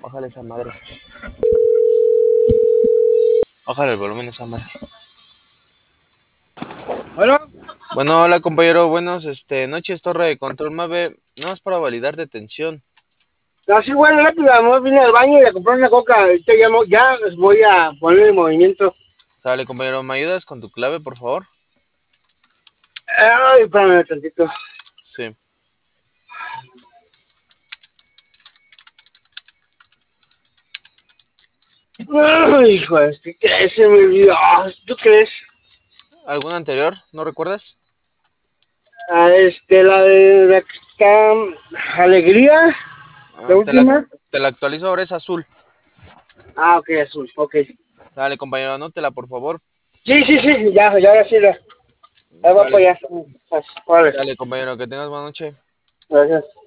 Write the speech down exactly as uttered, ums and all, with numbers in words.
Bájale esa madre. Bájale el volumen a esa madre. Bueno, Bueno, hola compañero, buenos este, noches, torre de control Mave, no es para validar detención. así bueno, rápido, amor, vine al baño y a comprar una coca, te llamo, ya les voy a poner en movimiento. Sale compañero, ¿me ayudas con tu clave, por favor? Ay, espérame tantito. Sí. Ay, hijo, ¿qué crees? Se me olvidó. ¿Tú crees? ¿Alguna anterior? ¿No recuerdas? Ah, este, la de la que está Alegría, la Ah, te la, última. te la actualizo, ahora es azul. Ah, ok, azul, ok. Dale compañero, anótela, por favor. Sí, sí, sí, ya, ya, ahora sí, la, ahí va Sale, para allá. Vale, dale compañero, que tengas buena noche. gracias.